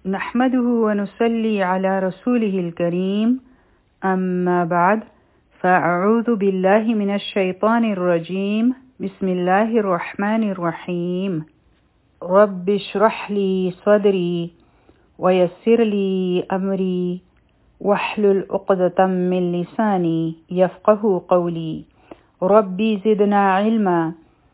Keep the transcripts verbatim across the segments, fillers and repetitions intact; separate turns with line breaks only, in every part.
نحمده ونصلي على رسوله الكريم أما بعد فأعوذ بالله من الشيطان الرجيم بسم الله الرحمن الرحيم رب اشرح لي صدري ويسر لي أمري واحلل عقدة من لساني يفقه قولي ربي زدنا علما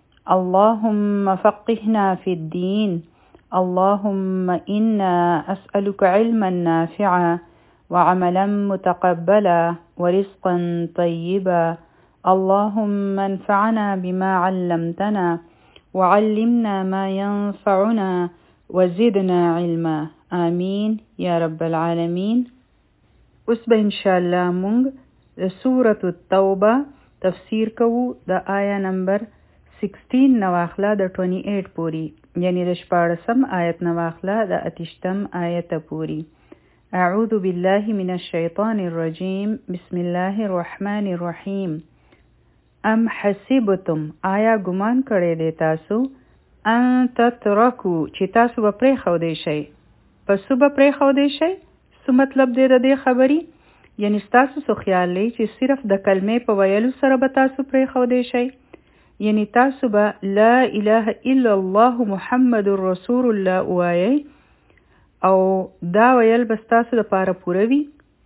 اللهم فقهنا في الدين اللهم إنا أسألك علما نافعا وعملا متقبلا ورزقا طيبا اللهم انفعنا بما علمتنا وعلمنا ما ينفعنا وزدنا علما آمين يا رب العالمين. اوس به انشاءالله مونږ د سورة التوبه تفسیر کوو د آیا نمبر سیکسټین نواخله د ټوینټي ایټ پوری، یعنی د شپاړسم آیت نواخله د اتشتم آیت پوری. اعوذ بالله من الشیطان الرجیم بسم الله الرحمن الرحیم. ام حسبتم آیا ګمان کړی دی تاسو ان تترکو چې تاسو به پرېښودی شئ، پسو به پرېښودی شئ. څه مطلب دی د دې خبرې؟ یعنی ستاسو څه خیال دی چې صرف د کلمې په ویلو سره به تاسو پرېښودی شئ؟ یعنی تاسو به لا اله الا الله محمد رسول الله ووایئ او دا ویل به ستاسو لپاره پوره وي.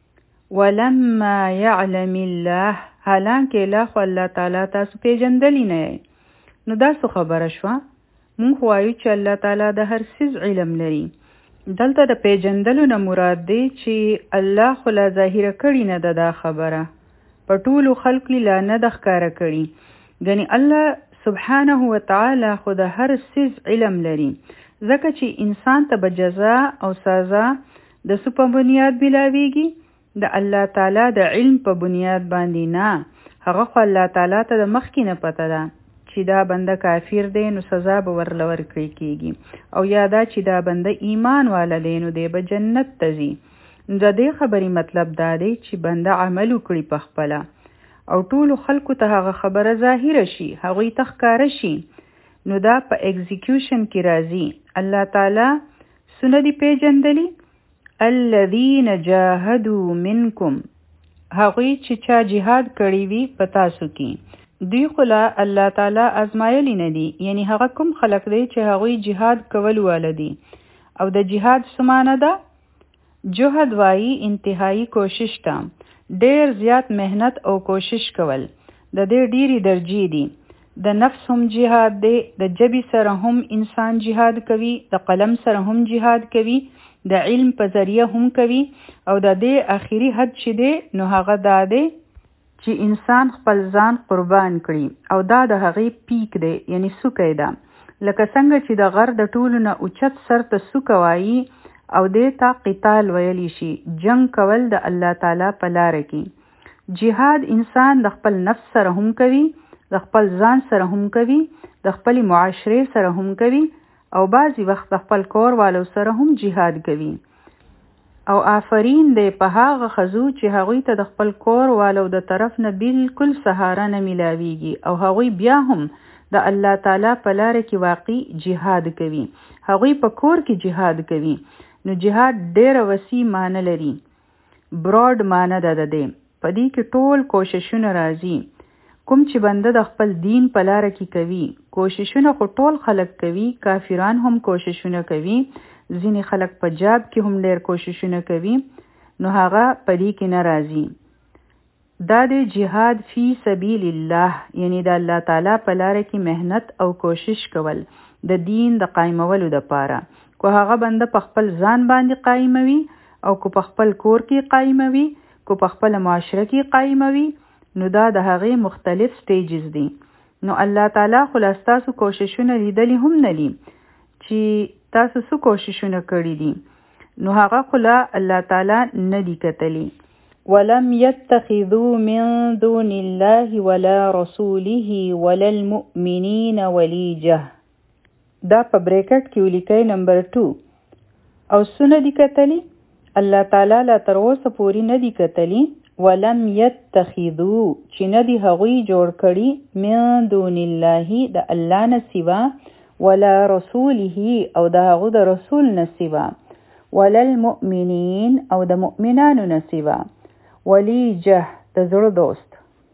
ولما یعلم الله، حالانکه الله خو الله تعالی تاسو پیژندلی نه یئ. نو دا څه خبره شوه؟ مونږ وایو چې الله تعالی د هر څیز علم لري. دلته د پیژندلو نه مراد دی چې الله خو لا ظاهره کړي نه ده دا خبره، په ټولو خلقو لا نه ده ښکاره کړي. ګنې الله سبحانه وتعالی خو د هر څیز علم لري، ځکه چې انسان ته به جزا او سزا د څه په بنیاد ملاویږي؟ د الله تعالی د علم په بنیاد باندې نه. هغه خو الله تعالی ته د مخکې نه پته ده چې دا بنده کافر دی نو سزا به ورله ورکړی کېږي، او یا دا چې دا بنده ایمان والا دی نو دی به جنت ته ځي. نو د دې خبرې مطلب دا دی چې بنده عمل وکړي په خپله او ټولو خلکو ته هغه خبره ظاهره شي، هغوی ته ښکاره شي. نو دا په اگزیکیوشن کې راځي. الله تعالی څونه دي پیژندلي؟ الذین جاهدوا منکم، هغوی چې چا جهاد کړی وي په تاسو کې. دوی خو لا الله تعالی ازمایلی نه دي، یعنی هغه کوم خلق دی چې هغوی جهاد کول واله دي. او د جهاد څه معنی ده؟ جهاد وایي انتهایی کوشش ته، ډیر زیات مهنت او کوشش کول. د دې ډیری درجې دي. د نفس هم جهاد دی، د جبې سره هم انسان جهاد کوي، د قلم سره هم جهاد کوي، د علم په ذریعه هم کوي. او د دې آخري حد چې دی نو هغه دا دی چې انسان خپل ځان قربان کړي، او دا د هغې پیک دی، یعنی سوکی ده. لکه څنګه چې د غر د ټولو نه اوچت سر ته سوکه وایي او دې ته قتال ویلی شي، جنگ کول د الله تعالی په لاره کې. جهاد انسان د خپل نفس سره هم کوي، د خپل ځان سره هم کوي، د خپل معاشرې سره هم کوي، او بعضی وخت د خپل کور والو سره هم جهاد کوي. او آفرین دی په هغه ښځو چې هغوی ته د خپل کور والو د طرف نه بالکل سهاره نه میلاویږي، او هغوی بیا هم د الله تعالی په لاره کې واقعي جهاد کوي. هغوی په کور کې جهاد کوي. نو جهاد ډیره وسیع معنی لري، براډ معنی ده د دې. په دې کې ټول کوششونه راځي. کوم چې بنده د خپل دین په لاره کې کوي، کوششونه خو ټول خلک کوي، کافران هم کوششونه کوي، ځینې خلک په جاب کې هم ډېر کوششونه کوي، نو هغه په دې کې نه راځي. دا د جهاد فی سبیل الله، یعنی د الله تعالی په لاره کې مهنت او کوشش کول د دین د قایمولو دپاره. کو هغه بنده په خپل ځان باندې قایموي، او کو په خپل کور کې قایموي، کو په خپل معاشره کې قایموي، نو دا د هغې مختلف سټیجز دي. نو الله تعالی خو لا ستاسو کوششونه لیدلی هم نه دي چې تاسو څه کوششونه کړي دي، نو هغه خو لا الله تعالی نه دي کتلی. ولم يتخذوا من دون الله ولا رسوله ولا المؤمنین ولیجه. دا په بریکټ کې ولیکئ نمبر ټو. او څونه دي کتلی؟ الله تعالی لا تر اوسه پورې نه دي کتلی. ولم يتخذوا چې نه دي هغوی جوړ کړي من دون الله د الله نه سوا، ولا رسوله او د هغو د رسول نه سوا، وللمؤمنین او د مؤمنانو نصیبا، ولیجه د زړه دوست.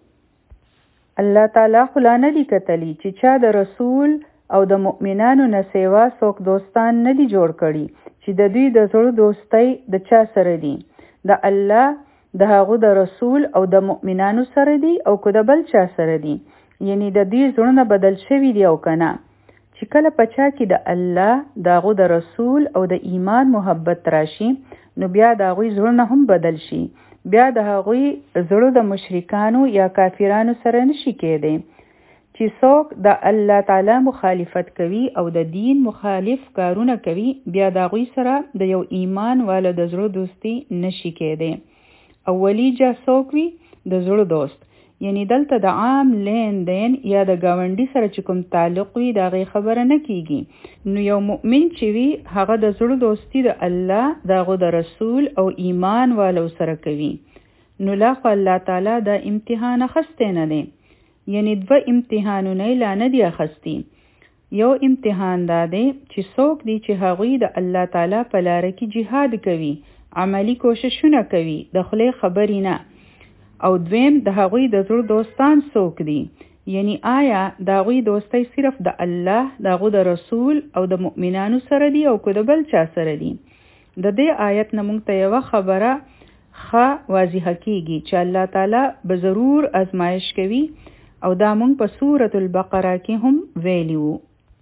الله تعالی خو لا نه دي کتلی چې چا د رسول او د مؤمنانو نه سیوا څوک دوستان نه دي جوړ کړي چې د دوی د زړه دوستۍ د چا سره دي، د الله د هغو د رسول او د مؤمنانو سره دي او که د بل چا سره دي، یعنی د دې زړونه بدل شوي دي او کنه. چې کله په چا کې د الله د هغو د رسول او د ایمان محبت راشي نو بیا د هغوی زړونه هم بدل شي، بیا د هغوی زړه د مشرکانو یا کافرانو سره نشي کېدی. چې څوک د الله تعالی مخالفت کوي او د دین مخالف کارونه کوي بیا د هغوی سره د یو ایمان والا د زړه دوستی نشي کېدی. او ولیجه څوک وي؟ د زړه دوست، یعنی دلته د عام لین دین یا د گاونډي سره چې کوم تعلق وي د هغې خبره نه کیږي. نو یو مؤمن چې وي هغه د زړه دوستی د الله د هغو د رسول او ایمان والو سره کوي. نو لا خو الله تعالی د امتحان اخستی نه دی، یعنی دوه امتحانونه یې لا نه دي اخستی. یو امتحان دا دی چې څوک دی چې هغوی د الله تعالی په لاره کې جهاد کوي، عملی کوششونه کوي، د خولې خبرې نه. او دویم د هغوی د زړه دوستان څوک دي، یعنی آیا د هغوی دوستی صرف د الله د هغو د رسول او د مؤمنانو سره دي او که د بل چا سره دي. د دې آیت نه موږ ته یوه خبره ښه واضحه کیږي چې الله تعالی به ضرور ازمایش کوي، او دا موږ په سورة البقره کې هم ویلی وو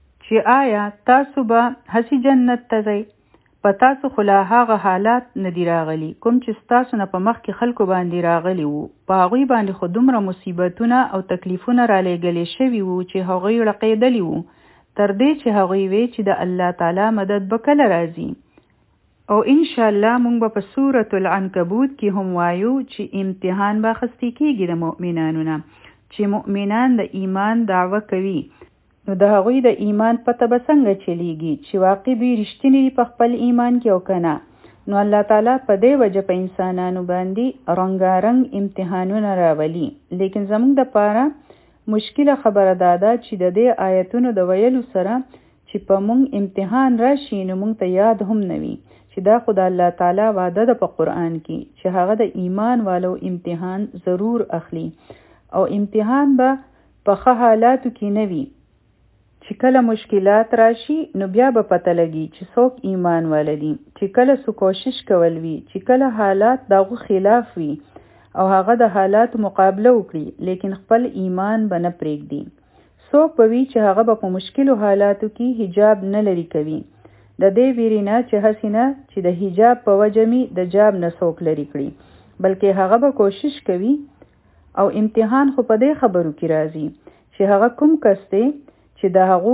چې آیا تاسو به هسې جنت ته ځئ؟ په تاسو خو لا هغه حالات نه دي راغلي کوم چې ستاسو نه په مخکې خلکو باندې راغلي وو، په هغوی باندې خو دومره مصیبتونه او تکلیفونه رالیږلې شوي وو چې هغوی رقیدلی وو، تر دې چې هغوی وی چې د الله تعالی مدد به کله راځي. او انشاءالله موږ به په سورة العنکبوت کې هم وایو چې امتحان به اخیستی کیږي د مؤمنانو نه، چې مؤمنان د ایمان دعوه کوي نو د هغوی د ایمان پته به څنګه چلیږي چې واقع دوی رښتینی دي په خپل ایمان کې او کنه. نو الله تعالی په دې وجه په انسانانو باندې رنګارنګ امتحانونه راولي. لیکن زموږ دپاره مشکله خبره دا ده چې د دې آیتونو د ویلو سره چې په موږ امتحان راشي نو موږ ته یاد هم نه وي چې دا خو د الله تعالی وعده ده په قرآن کې چې هغه د ایمان والو امتحان ضرور اخلي، او امتحان به په ښه حالاتو کې نه وي. چې کله مشکلات راشي نو بیا به پته لګي چې څوک ایمان والدي، چې کله سو کوشش کول وي، چې کله حالات دغه خلاف وي او هغه د حالات مقابله وکړي لیکن خپل ایمان به نه پرېږدي. څوک به وي چې هغه به په مشکلو حالاتو کې حجاب نه لري کوي، د دې ویرې نه چې هسې نه چې د حجاب په وجه می د جاب نه څوک لري کړي، بلکې هغه به کوشش کوي. او امتحان خو په دې خبرو کې راځي چې هغه کوم کس دی چې د هغو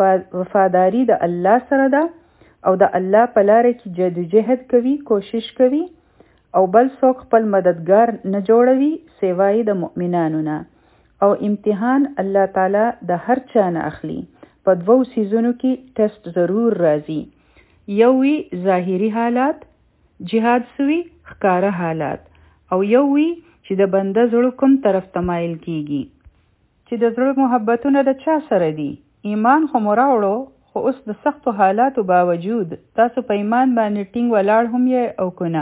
وفاداری د الله سره ده او د الله په لاره کې جدوجهد کوي، کوشش کوي، او بل څوک خپل مددگار نه جوړوي سوای د مؤمنانو نه. او امتحان الله تعالی د هر چا نه اخلي. په دوو سیزونو کې ټیسټ ضرور راځي، یو وی ظاهری حالات، جهاد سوی ښکاره حالات، او یو وی چې د بنده زړه کوم طرف ته مایل کیږي، چې د زړه محبتونه د چا سره دي. ایمان خو مو راوړو، خو اوس د سختو حالاتو باوجود تاسو په ایمان باندې ټینګ ولاړ هم یې او کنه.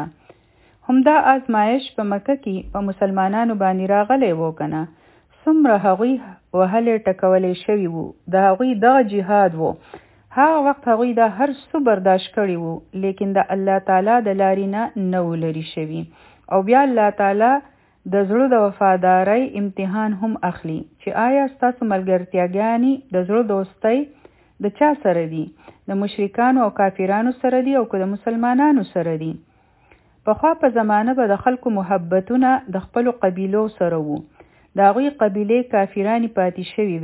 همدا آزمایش په مکه کې په مسلمانانو باندې راغلی وو کنه. څومره هغوی وهلې ټکولې شوي وو، د هغوی دغه جهاد وو. هغه وخت هغوی دا هر څه برداشت کړي وو، لیکن د الله تعالی د لارې نه نه و لرې شوي. او بیا الله تعالی د زړه د وفادارۍ امتحان هم اخلي چې آیا ستاسو ملګرتیاګانې د زړه دوستۍ د چا سره دي، د مشرکانو او کافرانو سره دي او که د مسلمانانو سره دي. پخوا په زمانه به د خلکو محبتونه د خپلو قبیلو سره وو، د هغوی قبیلې کافرانې پاتې شوي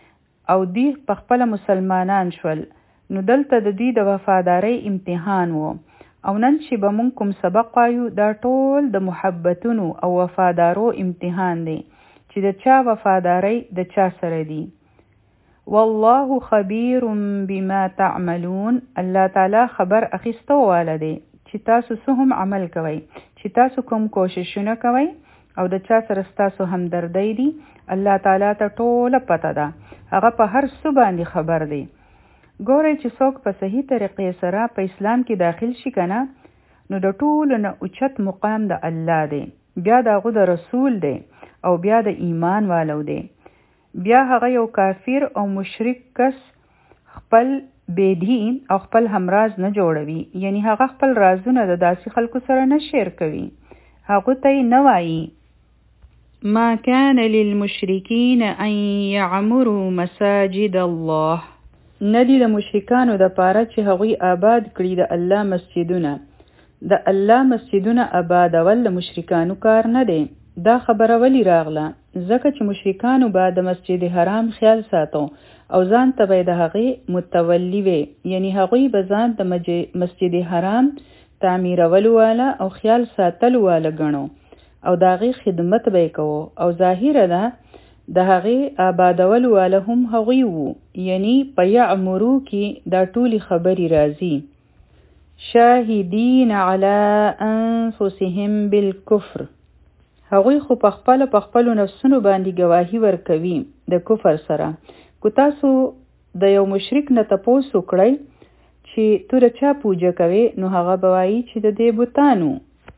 وې او دوی په خپله مسلمانان شول. نو دلته د دوی د وفادارۍ امتحان وو. او نن چې به مونږ کوم سبق وایو دا ټول د محبتونو او وفادارو امتحان دی چې د چا وفادارۍ د چا سره دی. والله خبیر بما تعملون. الله تعالی خبر اخیستو والا دی چې تاسو څه هم عمل کوئ، چې تاسو کوم کوششونه کوئ او د چا سره ستاسو همدردی دی. الله تعالی ته ټوله پته ده، هغه په هر څه باندې خبر دی. ګورئ چې څوک په صحیح طریقې سره په اسلام کې داخل شي کنه نو د ټولو نه اوچت مقام د الله دی، بیا د هغه د رسول دی او بیا د ایمان والو دی. بیا هغه یو کافر او مشرک کس خپل بیدی او خپل همراز نه جوړوي، یعنی هغه خپل رازونه د داسې خلکو سره نه شیر کوي، هغه ته نه وایي ما كان للمشركين ان يعمروا مساجد الله. ندی د مشرکانو د پاره چې هغوی آباد کړي د الله مسجدونه. د الله مسجدونه آبادول د مشرکانو کار نه دی. دا خبره ولی راغله؟ ځکه چې مشرکانو به د مسجد حرام خیال ساتو او ځان ته به د هغې متولی وي، یعنی هغوی به ځان د مسجد حرام تعمیرولو والا او خیال ساتلو والا ګڼو او د هغې خدمت به یې کوو، او ظاهره ده د هغې آبادولو والا هم هغوی وو، یعنی په یعمرو کې دا ټولې خبرې راځي. شاهدین علی انفسهم بالکفر، هغوی خو په خپل په خپلو نفسونو باندې گواهی ورکوي د کفر سره. کو تاسو د یو مشرک نه تپوس وکړئ چې تو د چا پوجا کوي، نو هغه به وایي چې د دې بوتانو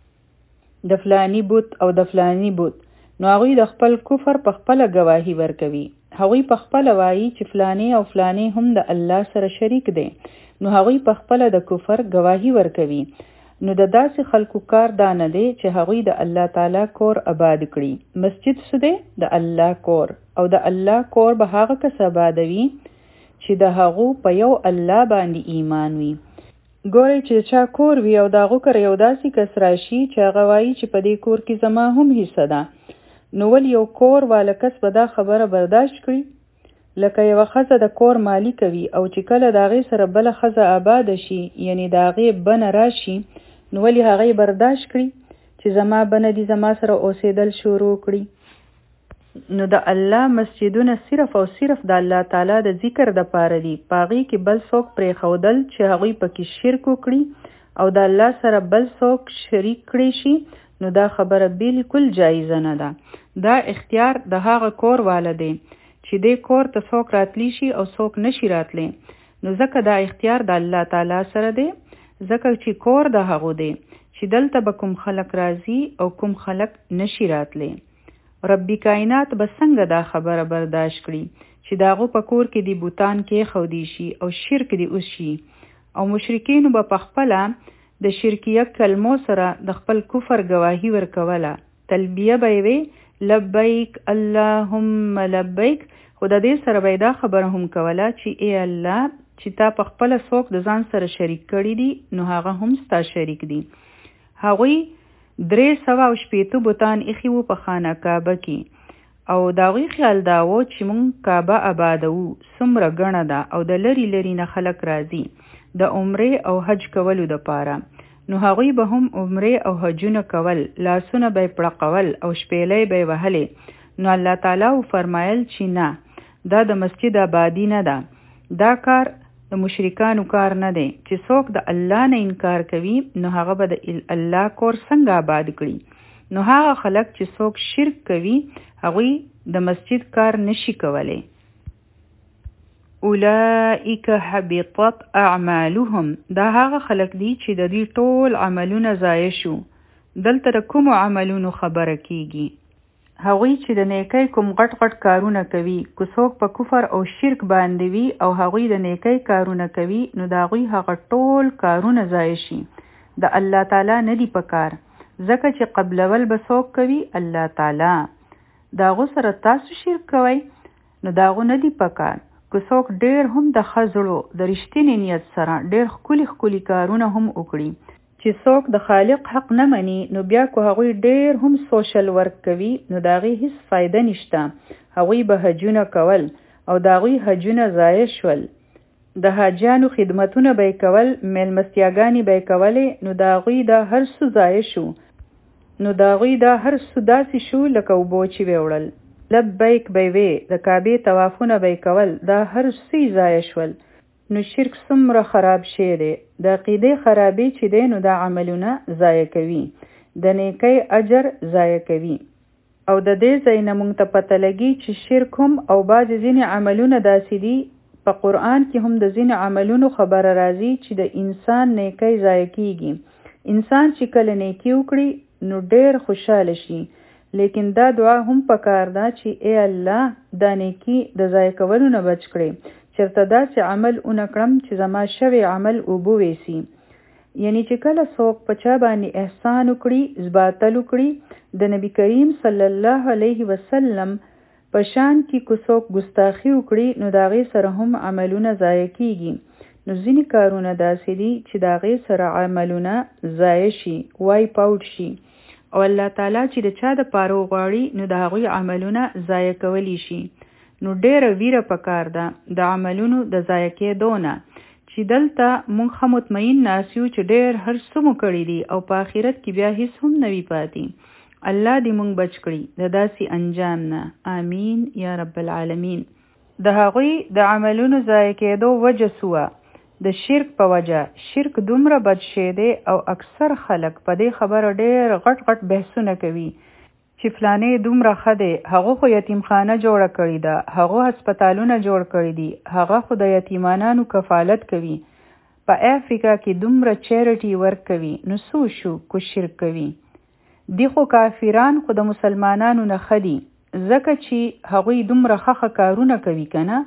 د فلانی بوت او د فلانی بوت، نو هغوی د خپل کفر په خپله گواهی ورکوي. هغوی په خپله وایي چې فلانی او فلانی هم د الله سره شریک دی، نو هغوی په خپله د کفر گواهی ورکوي. نو د داسې خلکو کار دا نه دی چې هغوی د الله تعالی کور آباد کړي. مسجد څه دی؟ د الله کور، او د الله کور به هغه کس آبادوي چې د هغو په یو الله باندې ایمان وي. ګورئ چې چا کور وي او د هغو کره یو داسې کس راشي چې هغه وایي چې په دې کور کې زما هم حصه ده، نو ول یو کور والا کس به دا خبره برداشت کړي؟ لکه یوه ښځه د کور مالی کوي او چې کله د هغې سره بله ښځه آباده شي، یعنی د هغې بنه راشي، نو ولې هغې برداشت کړي چې زما بنه دي زما سره اوسېدل شروع کړي؟ نو د الله مسجدونه صرف او صرف د الله تعالی د ذکر د پاره دي، په هغې کې بل څوک پرېښودل چې هغوی پکې شرک وکړي او د الله سره بل څوک شریک کړی شي، نو دا خبره بالکل جایزه نه ده. دا اختیار د هغه کور والا دی چې دې کور ته څوک راتلی شي او څوک نشي راتلی، نو ځکه دا اختیار د الله تعالی سره دی، ځکه چې کور د هغو دی چې دلته به کوم خلق راځي او کوم خلق نشي راتلی. ربی کائنات به څنګه دا خبره برداشت کړي چې د هغو په کور کې دی بوتان کېښودی شي او شرک دی وشي، او مشرکینو به په خپله د شرکیه کلمو سره د خپل کفر گواهی ورکوله. تلبیه به وي لبیک اللهم لبیک، خو د دې سره به دا خبره هم کوله چې ای الله چې تا په خپله څوک د ځان سره شریک کړي دي، نو هغه هم ستا شریک دي. هغوی درې سوه او شپېته بوتان ایښي وو په خانه کعبه کې، او د هغوی خیال دا و چې موږ کعبه آبادوو، څومره ګڼه ده او د لرې لرې نه خلک راځي د عمرې او حج کولو دپاره، نو هغوی به هم عمرې او حجونه کول، لاسونه به یې پړقول او شپېلۍ به یې وهلې. نو الله تعالی فرمایل چې نه، دا د مسجد آبادي نه ده، دا کار د مشرکانو کار نه دی. چې څوک د الله نه انکار کوي، نو هغه به د الله کور څنګه آباد کړي؟ نو هغه خلک چې څوک شرک کوي، هغوی د مسجد کار نشي کولی. اولئک حبطت اعمالهم، دا هغه خلک دي چې د دې ټول عملونه ضایع شو. دلته د کومو عملونو خبره کیږي؟ هغوی چې د نیکۍ کوم غټ غټ کارونه کوي، که څوک په کفر او شرک باندې وي او هغوی د نیکۍ کارونه کوي، نو د هغوی هغه ټول کارونه ضایع شي. د الله تعالی نه دي په کار، ځکه چې قبلول به څوک کوي؟ الله تعالی. د هغو سره تاسو شرک کوئ، نو د هغو نه دي په کار. که څوک ډېر هم د ښه زړه د رښتینې نیت سره ډېر ښکلي ښکلي کارونه هم وکړي، چې څوک د خالق حق نه مني، نو بیا که هغوی ډېر هم سوشل ورک کوي، نو د هغې هیڅ فایده نشته. هغوی به حجونه کول او د هغوی حجونه ضایع شول. د حاجیانو خدمتونه به یې کول، میلمستیاګانې به یې کولې، نو د هغوی دا هر څه ضایع شو. نو د هغوی دا هر څه داسې شو لکه اوبو چې به وړل. لبیک به وی، د کعبې طوافونه به یې کول، دا هر څه ضایع شول. نو شرک څومره خراب شی دی. د عقیدې خرابي چې دی، نو دا عملونه ضایع کوي، د نیکۍ اجر ضایع کوي. او د دې ځای نه موږ ته پته لګي چې شرک هم او بعضې ځینې عملونه داسې دي په قرآن کې هم د ځینې عملونو خبره راځي چې د انسان نیکی ضایع کیږي. انسان چې کله نیکی وکړي نو ډیر خوشاله شي، لیکن دا دعا هم پکار ده چې ای الله دا نیکی د ضایع کولو نه بچ کړي، چرته داسې عمل اونه کړم چې زما شوی عمل اوبو ویسي. یعنی چې کله څوک په چا باندې احسان وکړي، زباتل وکړي، د نبی کریم صلی الله علیه وسلم په شان کې کو څوک ګستاخی وکړي نو د هغې سره هم عملونه ضایع کیږي. نو ځینې کارونه داسې دي چې د هغې سره عملونه ضایع شي، وایپ آوټ شي، او الله تعالی چې د چا دپاره وغواړي نو د هغوی عملونه ضایع کولی شي. نو ډیره ویره پکار ده د عملونو د ضایع کېدو نه، چې دلته مونږ ښه مطمئن ناست یو چې ډیر هر څه مو کړي دي او په آخرت کې بیا هیڅ هم نه وي پاتې. الله دې مونږ بچ کړي د داسې انجام نه، آمین یا رب العالمین. د هغوی د عملونو ضایع کېدو وجه سوه د شرک په وجه. شرک دومره بد شی دی او اکثر خلک په دې خبره ډیر غټ غټ بحثونه کوي چې فلانې دومره ښه دی، هغه خو یتیمخانه جوړه کړې ده، هغه هسپتالونه جوړ کړي دي، هغه خو د یتیمانانو کفالت کوي، په افریقا کې دومره چیریټي ورک کوي، نو څو شو کو شرک کوي. دی خو کافران خو د مسلمانانو نه ښه دي ځکه چې هغوی دومره ښه کارونه کوي که نه؟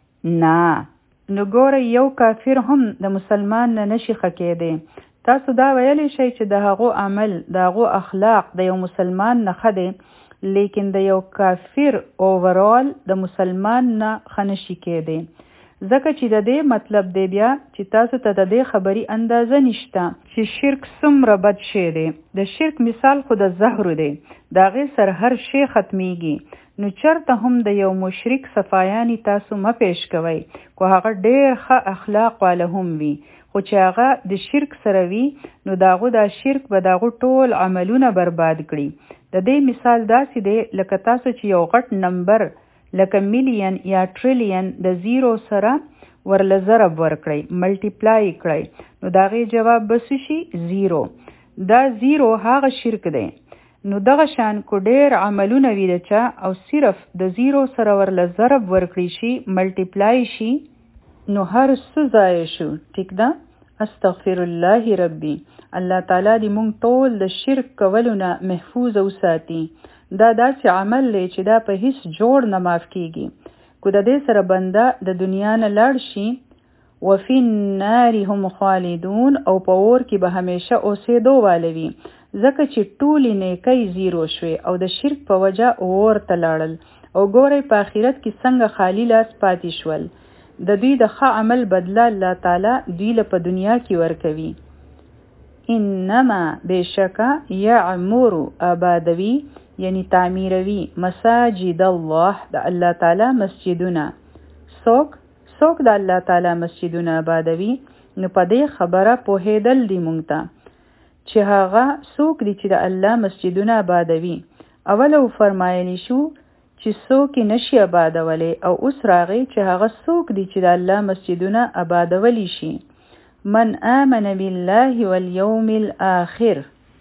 نه. نو ګوره یو کافر هم د مسلمان نه نشي ښه کېدی. تاسو دا ویلی شئ چې د هغو عمل، د هغو اخلاق د یو مسلمان نه ښه دی، لیکن د یو کافر اوورال د مسلمان نه ښه نشي کېدی، ځکه چې د دې مطلب دی بیا چې تاسو ته د دې خبري اندازه نشته چې شرک څومره بد شی دی. د شرک مثال خو د زهرو دی، د هغې سره هر شی ختمیږي. نو چرته هم د یو مشرک صفایانی تاسو مه پیش کوئ، خو هغه ډیر ښه اخلاق والا هم وي، خو چې هغه د شرک سره وي نو د هغو دا شرک به د هغو ټول عملونه برباد کړي. د دې مثال داسې دی لکه تاسو چې یو غټ نمبر لکه میلیون یا ټریلیون د زیرو سره ورله ضرب ورکړئ، ملټیپلای کړئ، نو د هغې جواب به څه شي؟ زیرو. دا زیرو هغه شرک دی. نو دغه شان کو ډیر عملونه وي د چا او صرف د زیرو سره ورله ضرب ورکړي شي، ملټیپلای شي، نو هر څه ضایع شو. ټیک ده؟ استغفر الله ربي. الله تعالی دې مونږ ټول د شرک کولو نه محفوظ وساتي. دا داسې عمل دی چې دا په هیڅ جوړ نه معاف کیږي. کو د دې سره بنده د دنیا نه لاړ شي، وفي النار هم خالدون، او په اور کې به همیشه اوسېدو والوي، ځکه چې ټولې نیکۍ زیرو شوې او د شرک په وجه اور ته لاړل، او ګورئ په آخرت کې څنګه خالی لاس پاتې شول. د دوی د ښه عمل بدله الله تعالی دوی له په دنیا کې ورکوي. انما بشکا یعمر آبادوی، یعنی تعمیروی، مساجد الله، د الله تعالی مسجدونه. څوک څوک د الله تعالی مسجدونه آبادوي؟ نو په دې خبره پوهېدل دی مونږ ته چې هغه څوک دي چې د الله مسجدونه آبادوي. اولو فرمایلی شو چې څوک یې نشي آبادولی، او اوس راغی چې هغه څوک دي چې د الله مسجدونه آبادولی شي. من آمن بالله والیوم الآخر.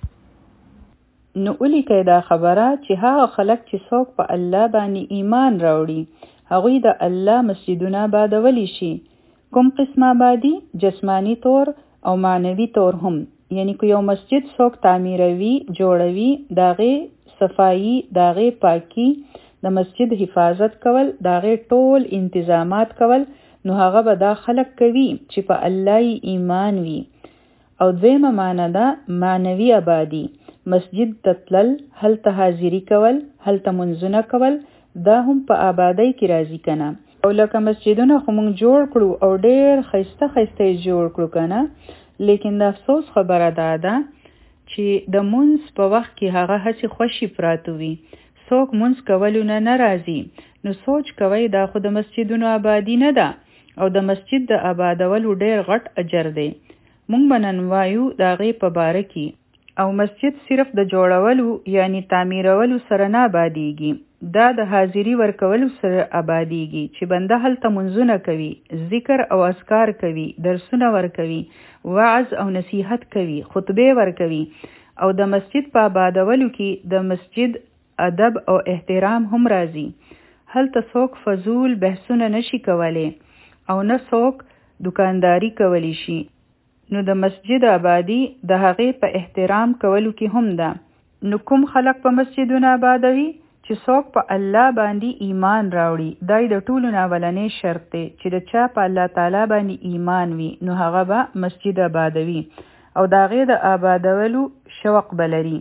نو ولیکئ دا خبره چې هغه خلک چې څوک په الله باندې ایمان راوړي هغوی د الله مسجدونه آبادولی شي. کوم قسم آبادي؟ جسمانی طور او معنوي طور هم. یعنی که یو مسجد څوک تعمیروي، جوړوي، داغې صفایی، داغې پاکی، د مسجد حفاظت کول، داغې ټول انتظامات کول، نو هغه به دا خلک کوي چې په الله ایمان وي. او دویمه معنی ده معنوي آبادي. مسجد ته تلل، هلته حاضري کول، هلته منځونه کول، دا هم په آبادۍ کې راځي کنه. او لکه مسجدونه خو موږ جوړ کړو او ډیر ښایسته ښایسته یې جوړ کړو کنه، لیکن د افسوس خبره دا ده چې د منځ په وخت کې هغه هسې خوشي پراته وي، څوک منځ کولو نه نه راځي. نو سوچ کوئ دا خو د مسجدونو آبادي نه ده، او د مسجد د آبادولو ډیر غټ اجر دی. مونږ به نن وایو د هغې په باره کې. او مسجد صرف د جوړولو یعنی تعمیرولو سره نه آبادیږي، دا د حاضری ورکولو سره آبادیږي چې بنده هلته منځونه کوي، ذکر او اذکار کوي، درسونه ورکوي، وعظ او نصیحت کوي، خطبه ورکوي. او د مسجد په آبادولو کې د مسجد ادب او احترام هم راځي. هلته څوک فضول بحثونه نشي کولی، او نه څوک دکانداری کولی شي. نو د مسجد آبادی د هغې په احترام کولو کې هم ده. نو کوم خلق په مسجدونه آبادوي چې څوک په الله باندې ایمان راوړي. دا د ټولو نه اولنی شرط دی چې د چا په الله تعالی باندې ایمان وي نو هغه به مسجد آبادوي او د هغې د آبادولو شوق بلري.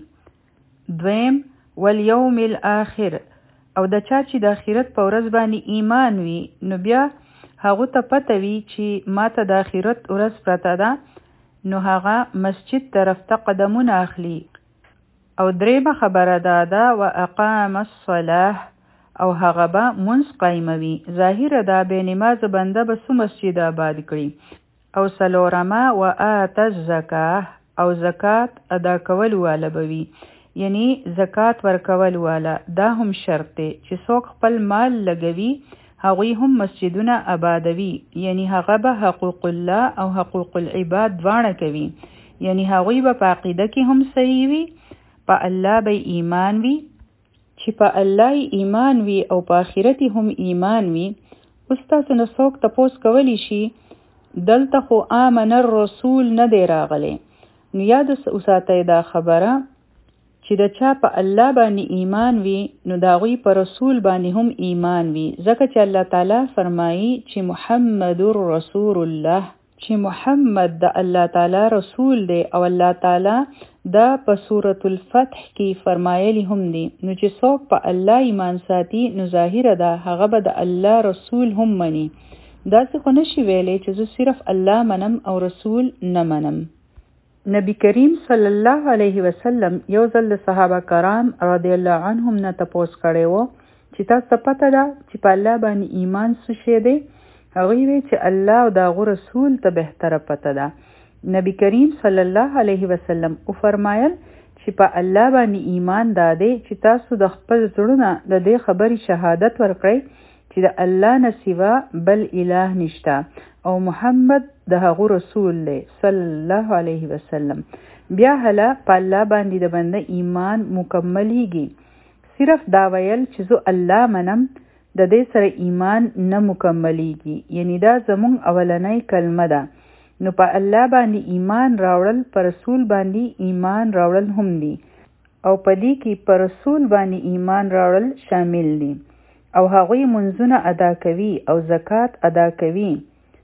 دویم والیوم الاخر، او د چا چې د آخرت په ورځ باندې ایمان وي نو بیا هغه ته پته وي چې ما ته د آخرت ورځ پرته ده نو هغه مسجد طرف ته قدمونه اخلي. او دریمه خبره دا ده و اقام الصلاة، او هغه به منځ قایموي. ظاهره دا بې نماز بنده به څو مسجد آباد کړي. او څلورمه و آت الزکاه، او زکات ادا کول والا به وي، یعنی زکات ورکول والا. دا هم شرط دی چې څوک خپل مال لګوي هغوی هم مسجدونه آبادوي، یعنی هغه به حقوق الله او حقوق العباد دواړه کوي. یعنی هغوی به په عقیده کې هم صحیح وي، په الله به ایمان وي. چې په الله ایمان وي او په آخرت هم ایمان وي. اوس تاسو نه څوک تپوس کولی شي دلته خو آمن الرسول نه دی راغلی. نو یاد وساتئ دا خبره چې د چا په الله باندې ایمان وي نو د هغوی په رسول باندې هم ایمان وي. ځکه چې الله تعالی فرمایي چې محمد رسول الله، چې محمد د الله تعالی رسول دی. او الله تعالی دا په سورة الفتح کې فرمایلی هم دی. نو چې څوک په الله ایمان ساتي نو ظاهره ده هغه به د الله رسول هم مني. داسې خو نشي ویلی چې زه صرف الله منم او رسول نه منم. نبی کریم صلی الله علیه وسلم یو ځل د صحابه کرام رضی الله عنهم نه تپوس کړی و چې تاسو ته پته ده چې په الله باندې ایمان څه شی دی؟ هغوی وی چې الله او د هغه رسول ته بهتره پته ده. نبی کریم صلی الله علیه وسلم او فرمایل چې په الله باندې ایمان دا دی چې تاسو د خپل زړونه د دې خبرې شهادت ورکړئ چې د الله نه سوا بل اله نشته او محمد د هغه رسول دی صلی الله علیه وسلم. بیا هله په الله باندې د بنده ایمان مکملیږي. صرف دا ویل چې زه الله منم د دې سره ایمان نه مکملیږي، یعنی دا زمون اولنۍ کلمه ده. نو په الله باندې ایمان راوړل پر رسول باندې ایمان راوړل هم دي، او په دې کې پر رسول باندې ایمان راوړل شامل دي. او هغوی منځونه ادا کوي او زکات ادا کوي.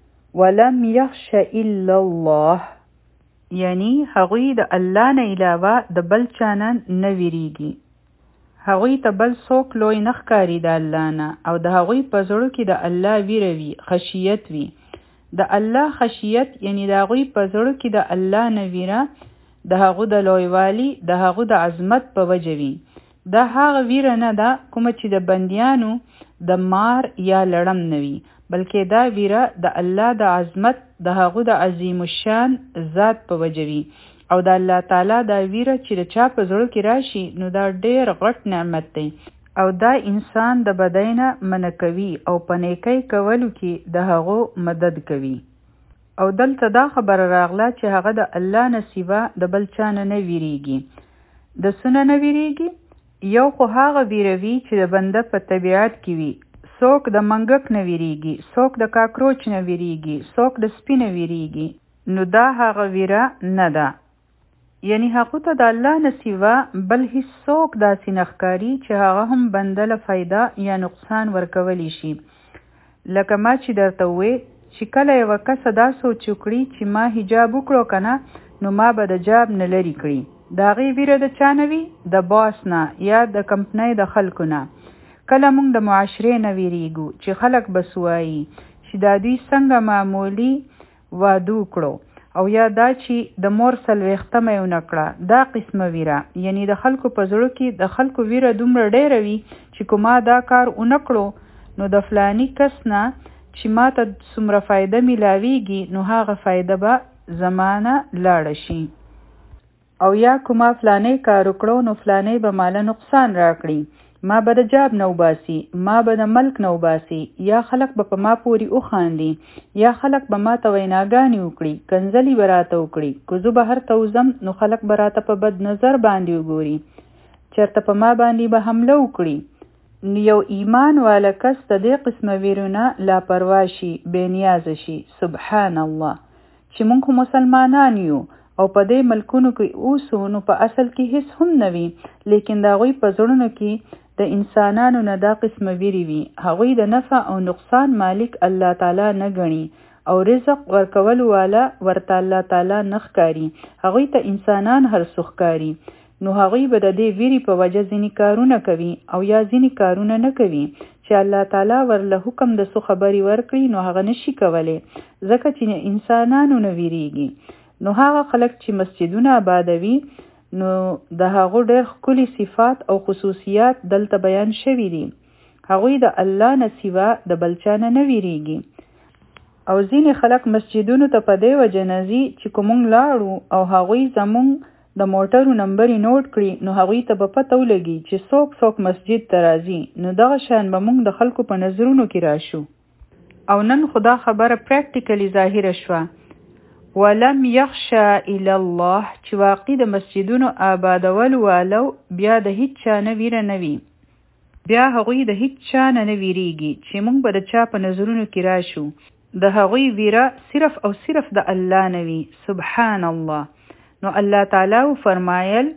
ولم یخش الا الله، یعنی هغوی د الله نه علاوه د بل چانه نه ویریږي. هغوی ته بل څوک لوی نه ښکاري د الله نه، او د هغوی په زړه کې د الله ویره وي، خشیت وي. د الله خشیت یعنی د هغوی په زړه کې د الله نه ویره د هغو د لویوالي، د هغو د عظمت په وجه وي. دا هغه ویره نه ده کومه چې د بندیانو د مار یا لړم نه وي، بلکې دا ویره د الله د عظمت، د هغو د عظیم الشان ذات په وجه وي. او د الله تعالی دا ویره چې د چا په زړه کې راشي نو دا ډېر غټ نعمت دی، او دا انسان د بدینه منع کوي او په نیکۍ کولو کې د هغو مدد کوي. او دلته دا خبره راغله چې هغه د الله نه سوا د بل چا نه نه ویریږي. د څه نه نه ویریږي؟ یو خو هغه ویروي چې د بنده په طبیعت کې وي. څوک د منګک نه ویریږي، څوک د کاکروچ نه ویریږي، څوک د سپي نه ویریږي. نو دا هغه ویره نه ده، یعنی هغه ته د الله نه سوا بل هیڅ څوک داسې نه ښکاري چې هغه هم بنده له فایده یا نقصان ورکولی شي. لکه ما چې درته وویل چې کله یوه کسه دا سوچ وکړي چې ما حجاب وکړو که نه نو ما به د جاب نه لرې کړي. د هغې ویره د چا نه وي؟ د باس نه یا د کمپنۍ د خلکو نه. کله موږ د معاشرې نه ویریږو چې خلک به څه وایي، چې دا دوی څنګه معمولي واده وکړو، او یا دا چې د مور څلوېښتمه یې ونه کړه. دا قسمه ویره، یعنی د خلکو په زړه کې د خلکو ویره دومره ډیره وي چې که ما دا کار ونه کړو نو د فلاني کس نه چې ما ته څومره فایده میلاویږي نو هغه فایده به زمانه لاړه شي. او یا کومه فلانی کار وکړو نو فلانی به ماله نقصان راکړي، ما به د جاب نه وباسي، ما به د ملک نه وباسي، یا خلک به په ما پورې وخاندي، یا خلک به ما ته ویناګانې وکړي، کنځلې به راته وکړي. که زه بهر ته وځم نو خلک به راته په بد نظر باندې وګوري، چېرته په ما باندې به حمله وکړي. یو ایمان والا کس د دې قسمه ویرونه لاپروا شي، بېنیازه شي. سبحان الله. چې موږ مسلمانان یو او په دې ملکونو کې اوسو، نو په اصل کې هیڅ هم نه وي، لیکن د هغوی په زړونو کې د انسانانو نه دا قسمه ویرې وي. هغوی د نفع او نقصان مالک الله تعالی نه ګڼي او رزق ورکولو والا ورته الله تعالی نه ښکاري. هغوی ته انسانان هر څه ښکاري. نو هغوی به د دې ویرې په وجه ځینې کارونه کوي او یا ځینې کارونه نه کوي چې الله تعالی ورله حکم د څه خبرې ورکړي، نو هغه نشي کولی، ځکه چې انسانانو نه ویریږي. نو هغه خلک چې مسجدونه آبادوي، نو د هغو ډېر ښکلي صفات او خصوصیات دلته بیان شوي دي. هغوی د الله نه سوا د بل چا نه نه ویریږي. او ځینې خلک مسجدونو ته په دې وجه نه ځي چې که موږ لاړو او هغوی زموږ د موټرو نمبرې نوٹ کړي، نو هغوی ته به پته ولګي چې څوک څوک مسجد ته راځي. نو دغه شان به موږ د خلکو په نظرونو کې راشو. او نن خدا خبره پریکټیکلی ظاهره شوه. ولم یخشى الی الله، چې واقعي د مسجدونو آبادولو والو بیا د هیڅ چا نه ویره نه وي، بیا هغوی د هیڅ چا نه نه ویریږي چې موږ به د چا په نظرونو کې راشو. د هغوی ویره صرف او صرف د الله نه وي. سبحان الله. نو الله تعالی فرمایل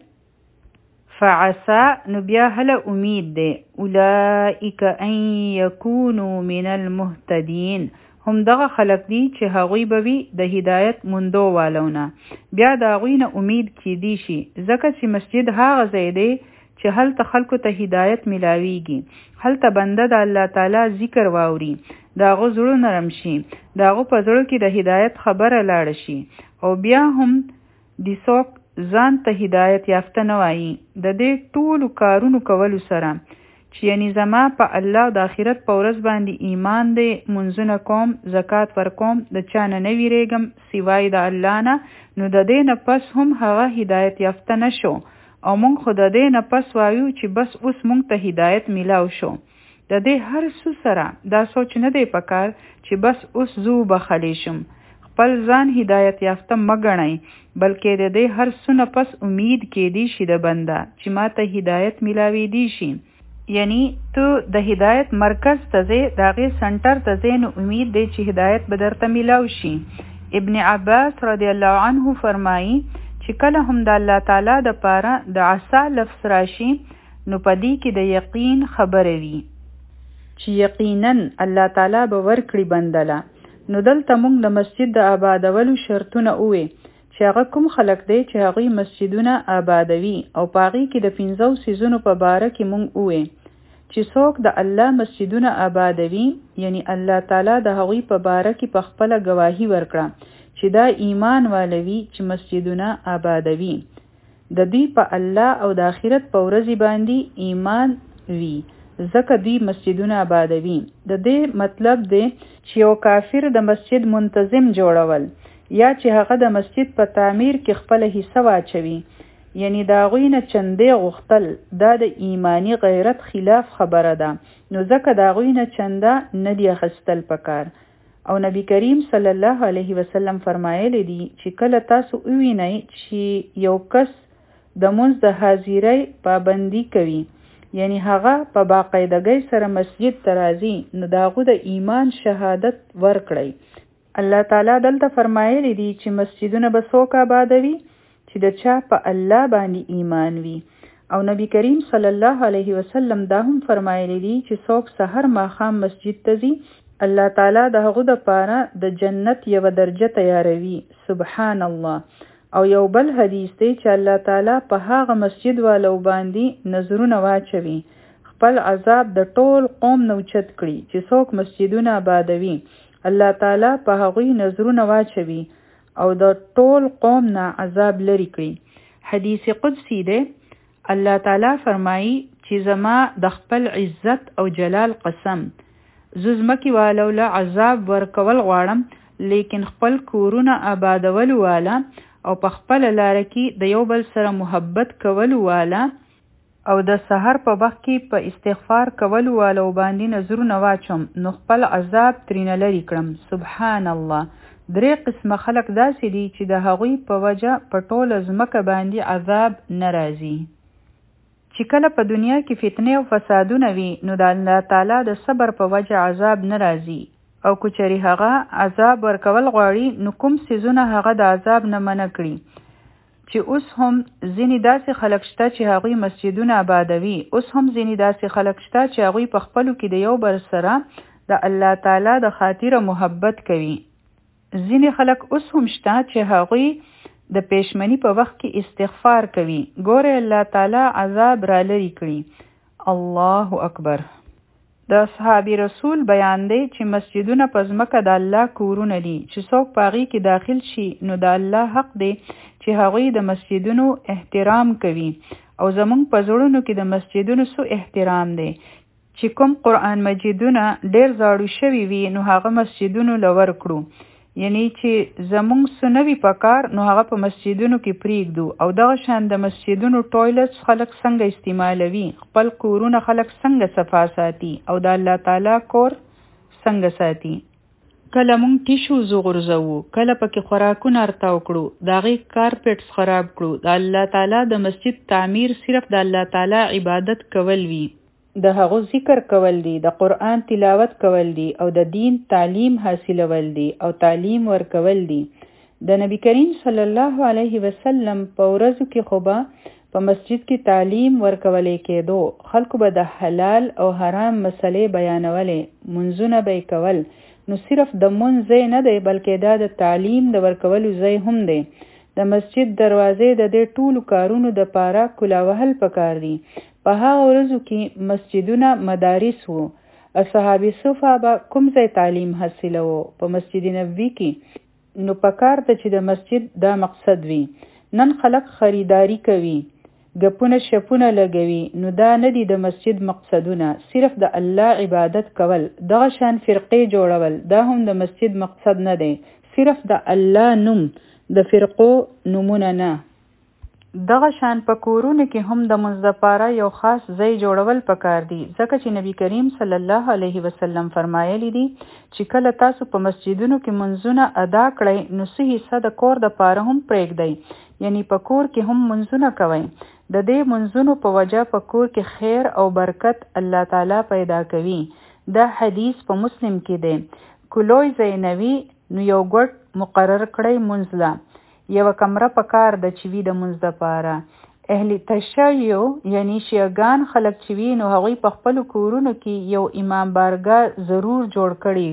فعسا، نو بیا هله امید دی، اولئک ان یکونوا من المهتدین، هم دغه خلق دي چې هغوی به وي د هدایت موندو والونه. بیا د هغوی نه امید کیدی شي، ځکه چې مسجد هغه ځای دی چې هلته خلکو ته هدایت ملاویږي، هلته بنده د الله تعالی ذکر واوري، د هغو زړه نرم شي، د هغو په زړه کې د هدایت خبره لاړه شي. او بیا هم د څوک ځان ته هدایت یافته نه وایي د دې ټولو کارونو کولو سره، چې یعنی زما په الله او د آخرت په ورځ باندې ایمان دی، منځونه کوم، زکات ورکوم، د چا نه نه ویریږم سوای د الله نه، نو د دې نه پس هم هغه هدایت یافته نه شو. او موږ خو د دې نه پس وایو چې بس اوس موږ ته هدایت میلاو شو. د دې هر څه سره دا سوچ نه دی پکار چې بس اوس زه وبخلی شم. خپل ځان هدایت یافته مه ګڼئ، بلکې د دې هر څه نه پس امید کیدی شي د بنده چې ما ته هدایت میلاویدی شي. یعنی ته د هدایت مرکز ته ځې، د هغې سنټر ته ځې، نو امید دی چې هدایت به درته میلاو شي. ابن عباس رضی الله عنه فرمایي چې کله هم د الله تعالی د پاره د عسا لفظ راشي، نو په دې کې د یقین خبره وي چې یقینا الله تعالی به ورکړي بندله. نو دلته موږ د مسجد د آبادولو شرطونه ووې چې هغه کوم خلک دی چې هغوی مسجدونه آبادوي، او په هغې کې د پنځو څیزونو په باره کې موږ ووې چې څوک د الله مسجدونه آبادوي، یعنی الله تعالی د هغوی په باره کې په خپله ګواهي ورکړه چې دا ایمان والوي چې مسجدونه آبادوي، د دوی په الله او د آخرت په ورځې باندې ایمان وي، ځکه دوی مسجدونه آبادوي. د دې مطلب دی چې یو کافر د مسجد منتظم جوړول، یا چې هغه د مسجد په تعمیر کې خپله حصه واچوي، یعنی د هغوی نه چندې غوښتل، دا د ایمانی غیرت خلاف خبره ده، نو ځکه د هغوی نه چنده نه دی اخیستل پکار. او نبی کریم صلی الله علیه وسلم فرمایلی دی چې کله تاسو ووینئ چې یو کس د مونځ د حاضرۍ پابندي کوي، یعنی هغه په باقاعدګۍ سره مسجد ته راځي، نو د هغو د ایمان شهادت ورکړئ. الله تعالی دلته فرمایلی دی چې مسجدونه به څوک آبادوي چې د چا په الله باندې ایمان وي. او نبی کریم صلی الله علیه وسلم دا هم فرمایلی دی چې څوک سحر ماښام مسجد ته ځي، الله تعالی د هغو دپاره د جنت یوه درجه تیاروي. سبحان الله. او یو بل حدیث دی چې الله تعالی په هغه مسجد والو باندې نظرونه واچوي، خپل عذاب د ټول قوم نه اوچت کړي چې څوک مسجدونه آبادوي، الله تعالی په هغوی نظرونه واچوي او د ټول قوم نه عذاب لري کړي. حدیث قدسی دی، الله تعالی فرمایي چې زما د خپل عزت او جلال قسم، زه ځمکې والو له عذاب ورکول غواړم، لیکن خپل کورونه آبادولو والا او په خپل لاره کې د یو بل سره محبت کولو والا او د سحر په وخت کې په استغفار کولو والو باندې نظرونه واچوم، نو خپل عذاب ترینه لري کړم. سبحان الله. درې قسمه خلق داسې دي چې د هغوی په وجه په ټوله ځمکه باندې عذاب نه راځي. چې کله په دنیا کې فتنې او فسادونه وي نو د الله تعالی د صبر په وجه عذاب نه راځي او کچری هغه عذاب ورکول غواړي نو کوم سيزونه هغه د عذاب نه منع کړي چې اوس هم ځینې داسې خلک شته چې هغوی مسجدونه آبادوي اوس هم ځینې داسې خلک شته چې هغوی په خپلو کې د یو بل سره د الله تعالی د خاطره محبت کوي ځینې خلک اوس هم شته چې هغوی د پېشمنی په وخت کې استغفار کوي ګوره الله تعالی عذاب را لري کړي الله اکبر د اصحاب رسول بیان دی چې مسجدونه په ځمکه د الله کورونه دي چې څوک په هغې کې داخل شي نو د الله حق دی چې هغوی د مسجدونو احترام کوي او زمونږ په زړونو کې د مسجدونو سو احترام دی چې کوم قرآن مجیدونه ډېر زاړو شوي وي نو هغه مسجدونو لور کړو یعنی چې زمونږ سنوي پکار نو هغه په مسجدونو کې پریږدو او دغه شان د مسجدونو ټویلټس خلک څنګه استعمالوي خپل کورونه خلک څنګه صفا ساتي او د الله تعالی کور څنګه ساتي کله مونږ ټیشوز وغورځوو کله پکې خوراکونه ارتاو کړو د هغې کارپټس خراب کړو د الله تعالی د مسجد تعمیر صرف د الله تعالی عبادت کول وي د هغو ذکر کول دي د قرآن تلاوت کول دي او د دین تعلیم حاصلول دي او تعلیم ورکول دي د نبی کریم صلی الله علیه وسلم په ورځو کې خو به په مسجد کې تعلیم ورکولې کېدو خلکو به د حلال او حرام مسلې بیانولې منځونه به یې کول نو صرف د منځ ځای نه دی بلکې دا د تعلیم د ورکولو ځای هم دی د مسجد دروازې د دې ټولو کارونو د پاره کلا وهل پکار دي په هغه ورځو کې مسجدونه مدارس وو اصحاب صفه به کوم ځای تعلیم حاصلوو په مسجد نبوي کې نو پکار ته چې د مسجد دا مقصد وي نن خلک خریداری کوي ګپونه شپونه لګوي نو دا نه دي د مسجد مقصدونه صرف د الله عبادت کول دغه شان فرقې جوړول دا هم د مسجد مقصد نه دی صرف د الله نوم د فرقو نومونه نه دغه شان په کورونو کې هم د منځ دپاره یو خاص ځای جوړول پکار دي ځکه چې نبی کریم صلی الله علیه وسلم فرمایلی دي چې کله تاسو په مسجدونو کې منځونه ادا کړئ نو څه حصه د کور دپاره هم پرېږدئ یعنی په کور کې هم منځونه کوئ د دې منځونو په وجه په کور کې خیر او برکت الله تعالی پیدا کوي دا حدیث په مسلم کې دی کلوی زینوی نو یو ګوټ مقرر کړی منځ له یو کمره پکار د چوي د منځ دپاره اهل تشیع یعنی شیعګان خلک چې وي نو هغوی په خپلو کورونو کې یو امام بارګاه ضرور جوړ کړی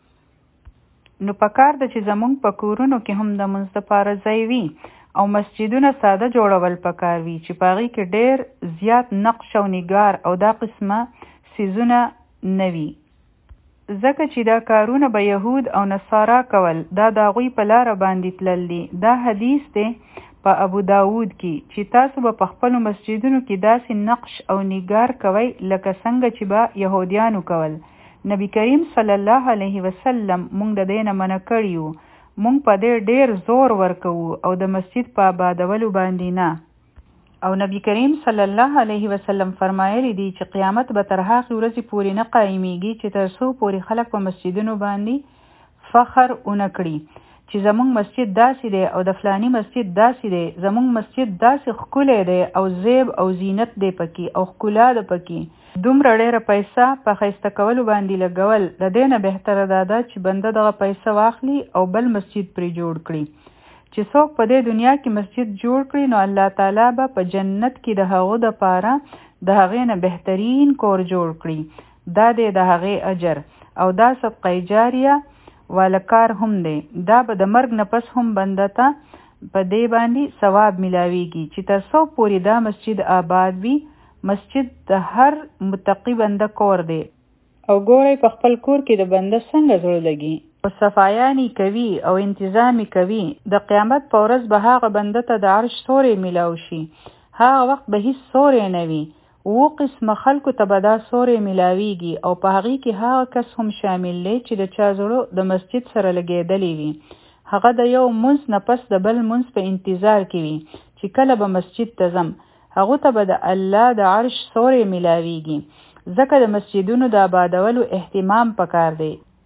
وي نو پکار ده چې زمونږ په کورونو کې هم د منځ دپاره ځای وي او مسجدونه ساده جوړول پکار وي چې په هغې کې ډېر زیات نقش او نگار او دا قسمه څیزونه نه وي ځکه چې دا کارونه به یهود او نصارا کول دا د هغوی په لاره باندې تلل دي دا حدیث دی په ابو داود کې چې تاسو به په خپلو مسجدونو کې داسې نقش او نگار کوئ لکه څنګه چې به یهودیانو کول نبی کریم صلی الله علیه وسلم مونږ د دې نه منع کړي وو مونږ په دې ډېر زور ورکوو او د مسجد په آبادولو باندې نه او نبی کریم صلی الله علیه وسلم فرمایلی دی چې قیامت به تر هغې ورځې پورې نه قایمیږي چې تر څو پورې خلک په مسجدونو باندې فخر ونه کړي چې زمونږ مسجد داسې دی او د فلانی مسجد داسې دی زمونږ مسجد داسې ښکلی دی او زیب او زینت دی پکې او ښکلا ده پکې دومره ډېره پیسه په ښایسته کولو باندې لګول د دې نه بهتره دا ده چې بنده دغه پیسه واخلي او بل مسجد پرې جوړ کړي چې څوک په دې دنیا کې مسجد جوړ کړي نو الله تعالی به په جنت کې د هغو دپاره د هغې نه بهترین کور جوړ کړي دا دی د هغې اجر او دا صدقه جاریه والا کار هم دی دا به د مرګ نه پس هم بنده ته په دې باندې ثواب ملاویږي چې تر څو پورې دا مسجد آباد وي مسجد د هر متقي بنده کور دی او ګورئ په خپل کور کې د بنده څنګه زړه لګي او صفایانی کوي او انتظامی کوي د قیامت په ورځ به هغه بنده ته د عرش سوری میلاو شي هغه وخت به هیڅ سوری نه وي اوه قسمه خلکو ته به دا سوری میلاویږي او په هغې کې هغه کس هم شامل دی چې د چا زړه د مسجد سره لګېدلی وي هغه د یو منځ نه پس د بل منځ په انتظار کې وي چې کله به مسجد ته ځم هغو ته به د الله د عرش سوری میلاویږي ځکه د مسجدونو د آبادولو اهتمام پکار دی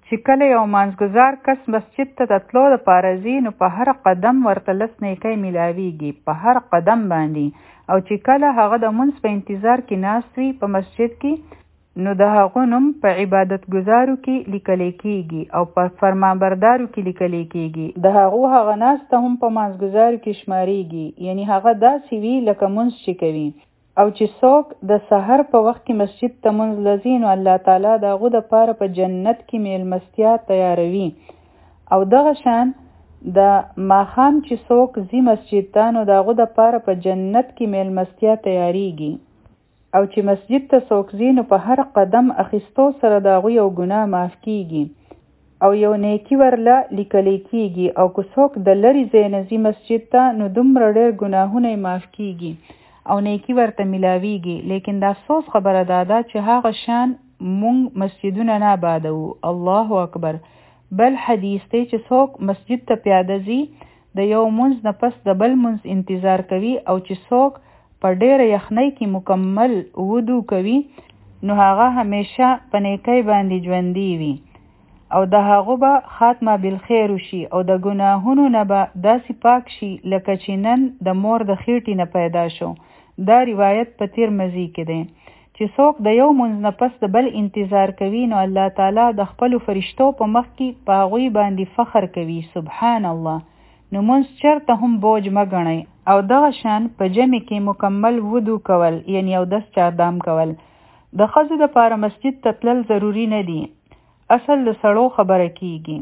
چې کله یو مانځګزار کس مسجد ته د تلو دپاره ځي نو په هر قدم ورته لس نیکۍ میلاویږي، په هر قدم باندې. او چې کله هغه د مونځ په انتظار کې ناست وي په مسجد کې نو د هغو نوم په عبادت ګزارو کې لیکلی کیږي او په فرمانبردارو کې لیکلی کیږي. د هغو هغه ناسته هم په مانځګزارو کې شماریږي، یعنی هغه داسې وي لکه مونځ چې کوي. او چې څوک د سحر په وخت کې مسجد ته مونځ لځي نو الله تعالی د هغو دپاره په جنت کې میلمستیا تیاروي. او دغه شان د ماښام چې څوک ځي مسجد ته نو د هغو دپاره په جنت کې میلمستیا تیاریږي. او چې مسجد ته څوک ځي نو په هر قدم اخیستو سره د هغوی یو ګناه معاف کیږي او یو نیکي ورله لیکلی کیږي. او که څوک د لرې ځای نه ځي مسجد ته نو دومره ډېر ګناهونه یې معاف کیږي او نیکی ورته ملاویږي. لیکن د افسوس خبره دا ده چې هغه شان مونږ مسجدونه نه آبادوو. الله اکبر. بل حدیث دی چې څوک مسجد ته پیاده ځي د یو مونځ نه پس د بل مونځ انتظار کوي، او چې څوک په ډېره یخنۍ کې مکمل وضو کوي نو هغه همیشه په نیکۍ باندې ژوندی وي او د هغو به خاتمه بالخیر وشي او د ګناهونو نه به داسې پاک شي لکه چې نن د مور د خېټې نه پیدا شو. دا روایت په ترمذي کې دی. چې څوک د یو مونځ نه پس د بل انتظار کوي نو الله تعالی د خپلو فرشتو په مخ کې په هغوی باندې فخر کوي. سبحان الله. نو مونځ چېرته هم بوج مه ګڼئ. او دغه شان په جمع کې مکمل وضو کول یعنی اودس چاردام کول. د ښځو دپاره مسجد ته تلل ضروري نه دي. اصل د سړو خبره کیږي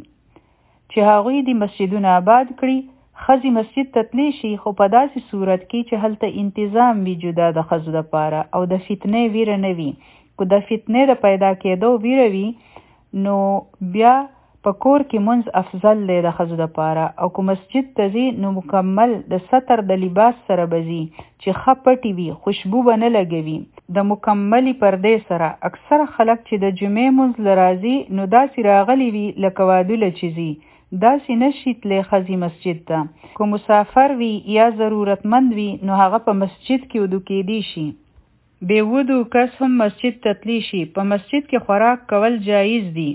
چې هغوی د مسجدونه آباد کړي. ښځې مسجد ته تلی شي خو په داسې صورت کې چې هلته انتظام وي جدا د ښځو دپاره او د فتنې ویره نه وي. که د فتنې د پیدا کېدو ویره وي نو بیا په کور کې مونځ افضل دی د ښځو دپاره. او که مسجد ته ځي نو مکمل د ستر د لباس سره به ځي چې ښه پټي وي، خوشبو به نه لګوي، د مکملي پردې سره. اکثر خلک چې د جمعې مونځ له راځي نو داسې راغلي وي لکه وادونه چې ځي، داسې نشي تلی ښځې مسجد ته. که مسافر وي یا ضرورتمند وي نو هغه په مسجد کې وضو کیدی شي. بې وضو کس هم مسجد ته تلی شي. په مسجد کې خوراک کول جایز دي.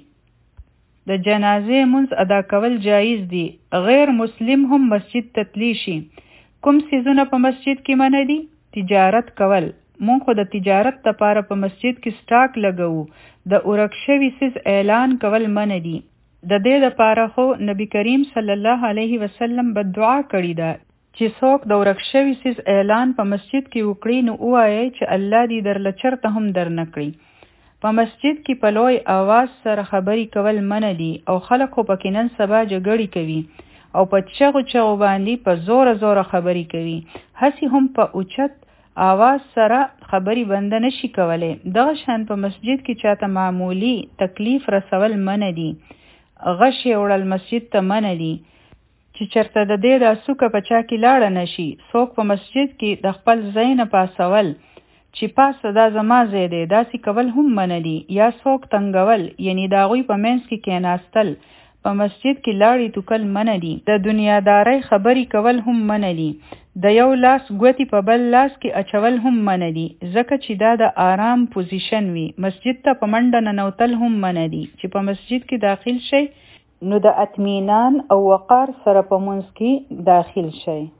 د جنازې مونځ ادا کول جایز دي. غیر مسلم هم مسجد ته تلی شي. کوم څیزونه په مسجد کې منع دي؟ تجارت کول. مونږ خو د تجارت دپاره په مسجد کې سټاک لګوو. د ورک شوي څیز اعلان کول منع دي. د دې دپاره خو نبی کریم صلی الله علیه وسلم بددعا کړې ده چې څوک د ورک شوي څیز اعلان په مسجد کې وکړي نو ووایئ چې الله دې درله چرته هم در نه کړي. په مسجد کې په لوی اواز سره خبرې کول منع دي او خلک خو پکې نن سبا جګړې کوي او په چغو چغو باندې په زوره زوره خبرې کوي. هسې هم په اوچت آواز سره خبرې بنده نشي کولی. دغه شان په مسجد کې چاته معمولی تکلیف رسول منع دي. غشې وړل مسجد ته منع دي چې چرته د دې دا څوکه په چا کې لاړه نشي. څوک په مسجد کې د خپل ځای نه پاسول چې پاسه دا زما ځای دی داسې کول هم منع دي. یا څوک تنګول یعنی د هغوی په منځ کې کېناستل په مسجد کې لاړې توکل منع دي. د دنیادارۍ خبرې کول هم منع دي. د یو لاس ګوتې په بل لاس کې اچول هم منع دي ځکه چې دا د آرام پوزیشن وي. مسجد ته په منډه ننوتل هم منع دي. چې په مسجد کې داخل شئ نو د اطمینان او وقار سره په مونځ کې داخل شئ.